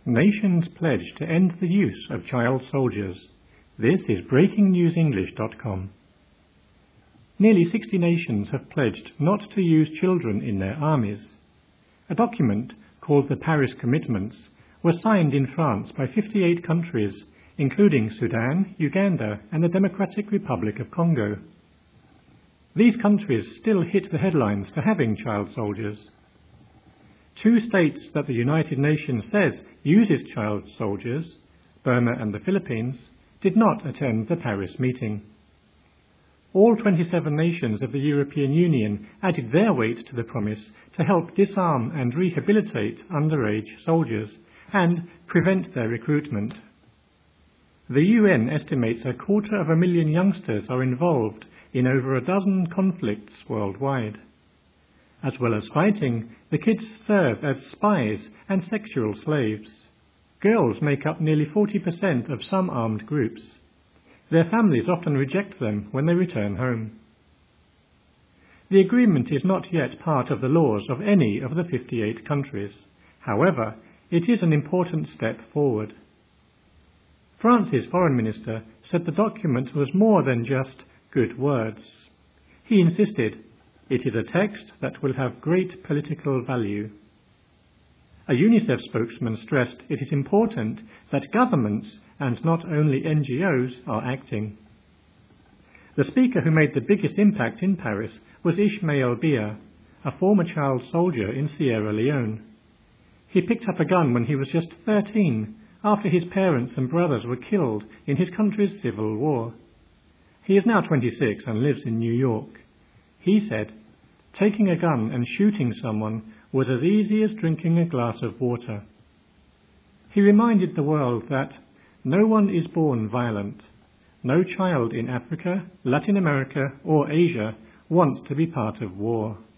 Nations pledge to end the use of child soldiers. This is BreakingNewsEnglish.com. Nearly 60 nations have pledged not to use children in their armies. A document called the Paris Commitments was signed in France by 58 countries, including Sudan, Uganda, and the Democratic Republic of Congo. These countries still hit the headlines for having child soldiers. Two states that the United Nations says uses child soldiers, Burma and the Philippines, did not attend the Paris meeting. All 27 nations of the European Union added their weight to the promise to help disarm and rehabilitate underage soldiers and prevent their recruitment. The UN estimates 250,000 youngsters are involved in over a dozen conflicts worldwide. As well as fighting, the kids serve as spies and sexual slaves. Girls make up nearly 40% of some armed groups. Their families often reject them when they return home. The agreement is not yet part of the laws of any of the 58 countries. However, it is an important step forward. France's foreign minister said the document was more than just good words. He insisted, "It is a text that will have great political value." A UNICEF spokesman stressed it is important that governments and not only NGOs are acting. The speaker who made the biggest impact in Paris was Ismail Bia, a former child soldier in Sierra Leone. He picked up a gun when he was just 13, after his parents and brothers were killed in his country's civil war. He is now 26 and lives in New York. He said, "Taking a gun and shooting someone was as easy as drinking a glass of water." He reminded the world that no one is born violent. No child in Africa, Latin America, or Asia wants to be part of war.